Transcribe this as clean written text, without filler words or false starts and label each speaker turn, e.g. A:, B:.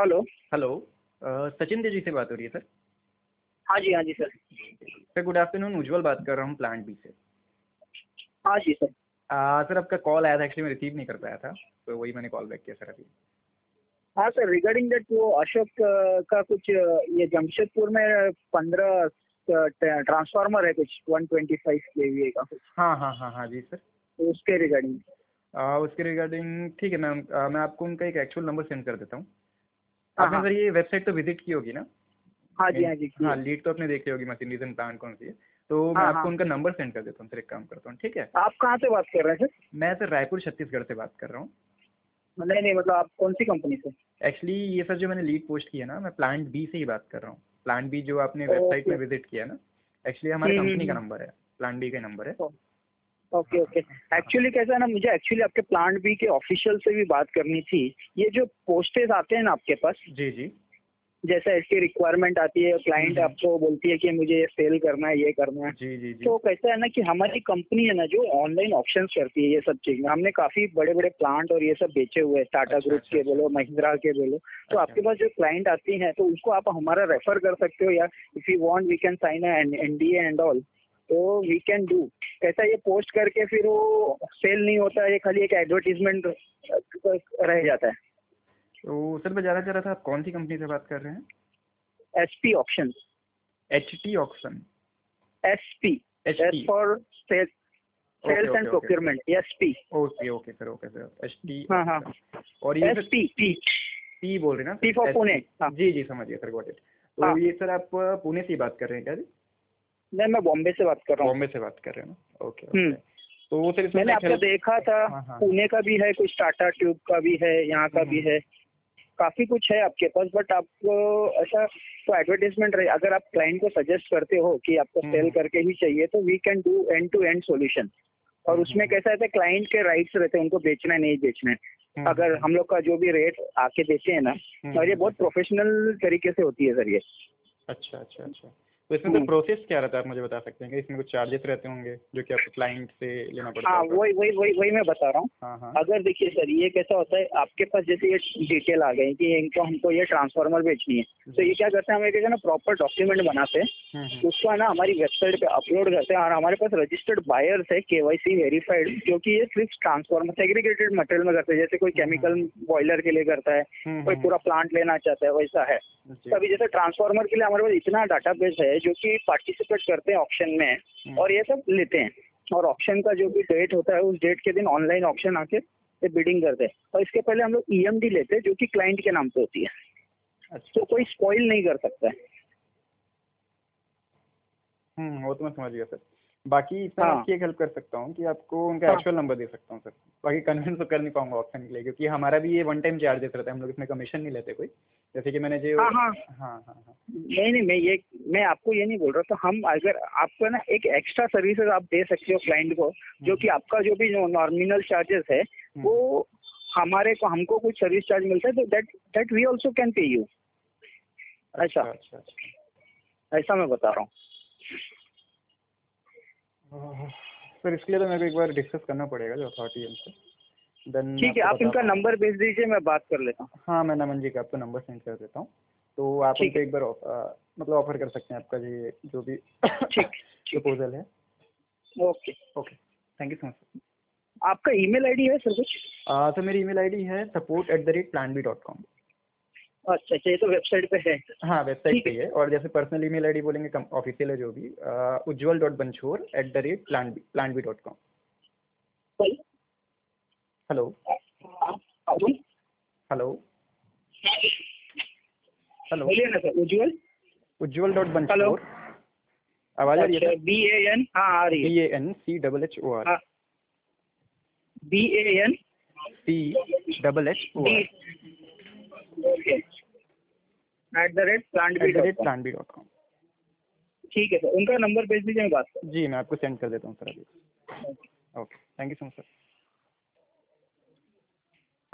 A: Hello.
B: Hello. Sachin ji से बात हो रही है सर?
A: हाँ जी sir.
B: Sir good afternoon, Ujjwal बात कर रहा हूँ प्लांट बी से।
A: हाँ जी सर।
B: सर आपका कॉल आया था, एक्चुअली मैं रिसीव नहीं कर पाया था, तो वही मैंने कॉल बैक किया सर अभी।
A: हाँ सर, रिगार्डिंग दैट वो अशोक का कुछ ये जमशेदपुर में 15 ट्रांसफार्मर है कुछ 125 केवीए का कुछ,
B: हाँ हाँ हाँ हाँ जी सर।
A: तो उसके रिगार्डिंग।
B: उसके रिगार्डिंग ठीक है मैम, मैं आपको उनका एक एक्चुअल नंबर सेंड कर देता हूँ।
A: हाँ
B: आपने
A: हाँ
B: सर ये वेबसाइट तो विजिट की होगी ना?
A: हाँ जी हाँ जी
B: हाँ,
A: किए।
B: लीड तो आपने देख ली होगी, मशीनरीज एंड प्लांट कौन सी है। तो मैं
A: हाँ
B: आपको
A: हाँ।
B: उनका नंबर सेंड कर देता हूँ सर, एक काम करता हूँ, ठीक है?
A: आप कहाँ से बात कर रहे हैं सर?
B: मैं सर रायपुर छत्तीसगढ़ से बात कर रहा हूँ।
A: नहीं नहीं, मतलब आप कौन सी कंपनी से?
B: एक्चुअली ये सर जो मैंने लीड पोस्ट किया ना, मैं प्लांट बी से ही बात कर रहा हूँ। प्लांट बी जो आपने वेबसाइट
A: ओके।
B: में विजिट किया ना, एक्चुअली हमारे कंपनी का
A: हम्म।
B: नंबर है, प्लांट बी का नंबर है।
A: ओके
B: हाँ
A: ओके।
B: हाँ
A: एक्चुअली कैसा है ना, मुझे एक्चुअली आपके प्लांट बी के ऑफिशियल से भी बात करनी थी। ये जो पोस्टेज आते हैं ना आपके पास,
B: जी जी।
A: जैसे इसकी रिक्वायरमेंट आती है, क्लाइंट आपको बोलती है कि मुझे ये सेल करना है, ये करना है,
B: जी जी जी।
A: तो कैसा है ना कि हमारी कंपनी है ना जो ऑनलाइन ऑप्शंस करती है ये सब चीज में, हमने काफी बड़े बड़े प्लांट और ये सब बेचे हुए हैं, टाटा
B: अच्छा
A: ग्रुप
B: अच्छा
A: के
B: अच्छा।
A: बोलो, महिंद्रा के बोलो। तो
B: अच्छा
A: आपके पास जो क्लाइंट आती हैं तो उनको आप हमारा रेफर कर सकते हो, या if you want we can sign NDA and all, तो वी कैन डू। कैसा ये पोस्ट करके फिर वो सेल नहीं होता है, ये खाली एक एडवर्टीजमेंट रह जाता है।
B: तो सर मैं जानना चाह रहा था, आप कौन सी कंपनी से बात कर रहे हैं?
A: SP option.
B: HT auction?
A: SP,
B: H
A: S
B: T
A: for sales
B: okay
A: and
B: okay okay
A: procurement, SP.
B: Okay okay sir, okay sir, HT
A: हाँ हाँ।
B: ऑक्शन। और ये सर
A: एसपी पी,
B: पी बोल रहे हैं ना
A: P for
B: sir?
A: Pune.
B: SP?
A: हाँ
B: जी जी समझिए सर, गॉट इट। तो
A: हाँ।
B: ये सर आप पुणे से ही बात कर रहे हैं क्या जी?
A: नहीं, मैं बॉम्बे से बात कर रहा हूँ।
B: बॉम्बे से बात कर रहे हैं ना? Okay okay.
A: हम्म।
B: तो सर इसमें
A: मैंने
B: मैं एक
A: आपका
B: हेल्प।
A: देखा था,
B: हाँ हाँ।
A: पुणे का भी है कुछ, टाटा ट्यूब का भी है, यहाँ का भी
B: हम्म।
A: है, काफी कुछ है आपके पास। बट आपको ऐसा तो एडवर्टाइजमेंट रहे, अगर आप क्लाइंट को सजेस्ट करते हो कि आपको सेल
B: हम्म
A: करके ही चाहिए, तो we can do end to end solution. और उसमें
B: हम्म
A: कैसा रहता है, क्लाइंट के राइट्स रहते हैं, उनको बेचना है नहीं बेचना है। अगर
B: हम्म
A: हम लोग का जो भी रेट आके देते हैं ना, और ये बहुत प्रोफेशनल तरीके से होती है सर ये।
B: अच्छा अच्छा अच्छा। तो इसमें सर
A: हम्म।
B: प्रोसेस क्या रहता है, आप मुझे बता सकते हैं कि इसमें कुछ चार्जेस रहते होंगे जो कि आपको क्लाइंट से लेना पड़ता
A: हाँ,
B: होगा?
A: वही वही वही वही मैं बता रहा हूँ।
B: हाँ हाँ।
A: अगर देखिए सर, ये कैसा होता है, आपके पास जैसे ये डिटेल आ गई कि इनको हमको ये ट्रांसफार्मर बेचनी है, तो ये क्या करते हैं, हम एक ना प्रॉपर डॉक्यूमेंट बनाते हैं, उसको है ना हमारी वेबसाइट पे अपलोड करते हैं, और हमारे पास रजिस्टर्ड बायर्स है, KYC वेरीफाइड, क्योंकि ये सिर्फ ट्रांसफार्मर सेग्रीगेटेड मटेरियल में करते हैं, जैसे कोई केमिकल बॉयलर के लिए करता है, कोई पूरा प्लांट लेना चाहता है, वैसा है। तो अभी जैसे ट्रांसफार्मर के लिए हमारे पास इतना डाटाबेस है जो कि पार्टिसिपेट करते हैं ऑप्शन में, और ये सब लेते हैं। और ऑप्शन का जो भी डेट होता है, उस डेट के दिन ऑनलाइन ऑप्शन आके ये बिडिंग करते हैं, और इसके पहले हम लोग EMD लेते हैं जो कि क्लाइंट के नाम पे होती है,
B: अच्छा।
A: तो कोई स्पॉइल नहीं कर सकता है।
B: वो तो मैं समझ गया सर। बाकी इसमें मैं
A: हाँ
B: आपकी एक हेल्प कर सकता हूँ कि आपको उनका
A: हाँ
B: एक्चुअल नंबर दे सकता हूँ सर। बाकी कन्विंस तो कर नहीं पाऊंगा ऑप्शन के लिए, क्योंकि हमारा भी ये वन टाइम चार्जेस रहता है, हम लोग इसमें कमीशन नहीं लेते कोई, जैसे कि मैंने जो।
A: हाँ हाँ।
B: हाँ हाँ हाँ।
A: नहीं नहीं, मैं आपको ये नहीं बोल रहा, तो हम अगर आपको ना एक एक्स्ट्रा सर्विसेज आप दे सकते हो क्लाइंट को, जो कि आपका जो भी नॉमिनल चार्जेस है वो हमारे को, हमको कुछ सर्विस चार्ज मिलता है, तो that we also can pay you.
B: अच्छा
A: ऐसा
B: अच्छा अच्छा।
A: ऐसा मैं बता रहा हूँ।
B: सर इसके लिए तो मेरे को एक बार डिस्कस करना पड़ेगा जो अथॉरिटी है उनसे, देन मैं
A: ठीक है,
B: आपको
A: आप
B: बता
A: इनका
B: पाऊंगा।
A: नंबर भेज दीजिए, मैं बात कर लेता हूँ।
B: हाँ, मैं नमन जी का आपको नंबर सेंड कर देता हूँ, तो आप
A: ठीक
B: उनको
A: है।
B: एक बार मतलब ऑफर कर सकते हैं आपका जो भी
A: ठीक ठीक है।
B: प्रपोजल है।
A: Okay.
B: Okay, thank you so much sir.
A: आपका ईमेल आईडी है सर कुछ?
B: सर मेरी email ID है support@plantb.com।
A: अच्छा अच्छा, ये तो वेबसाइट पे है।
B: हाँ, वेबसाइट
A: ठीक
B: पे
A: है।
B: ही है, और जैसे पर्सनल email ID बोलेंगे, कम ऑफिशियल है जो भी, ujjwal.banchor@plantb.com।
A: चलिए।
B: हेलो।
A: अरुण,
B: हेलो। हेलो।
A: बोलिए ना sir. Ujjwal.
B: Ujjwal dot
A: hello.
B: Banchor. आवाज़ आ रही है
A: अच्छा,
B: सर?
A: BAN, हाँ आ रही है।
B: BANCHHOR।
A: हाँ, BAN
B: CHHOR
A: D, okay, @plantb.com।
B: @plantb.com।
A: ठीक है सर, उनका नंबर भेज दीजिए, मैं बात
B: जी मैं आपको सेंड कर देता हूँ सर अभी।
A: करूँ।
B: Okay, thank you so much sir.